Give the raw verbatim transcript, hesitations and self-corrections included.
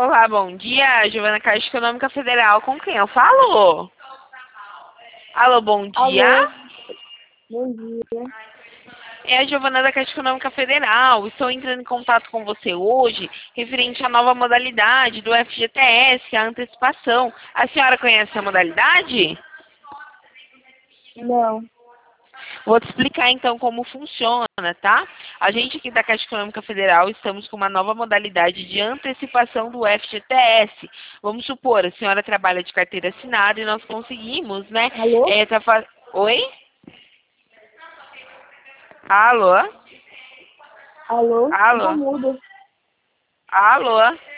Olá, bom dia. Giovana Caixa Econômica Federal. Com quem eu falo? Alô, bom dia. Alô, bom dia. É a Giovana da Caixa Econômica Federal. Estou entrando em contato com você hoje referente à nova modalidade do F G T S, a antecipação. A senhora conhece a modalidade? Não. Vou te explicar então como funciona, tá? A gente aqui da Caixa Econômica Federal estamos com uma nova modalidade de antecipação do F G T S. Vamos supor, a senhora trabalha de carteira assinada e nós conseguimos, né? Alô? É, tá fa... Oi? Alô? Alô? Ficou Alô? mudo. Alô?